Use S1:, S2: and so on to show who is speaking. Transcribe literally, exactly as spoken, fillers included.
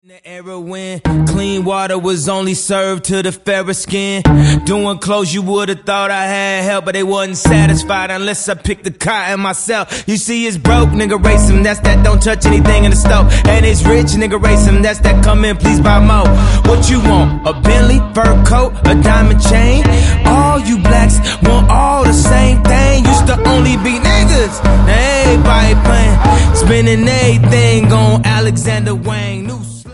S1: The era when clean water was only served to the fairer skin. Doing clothes you would've thought I had help, but they wasn't satisfied unless I picked the cotton myself. You see it's broke, nigga race him, that's that don't touch anything in the stove. And it's rich, nigga race him, that's that come in, please buy more. What you want, a Bentley, fur coat, a diamond chain? All you blacks want all the same thing. Used to only be niggas, now everybody playing. Spending everything on Alexander Wang. New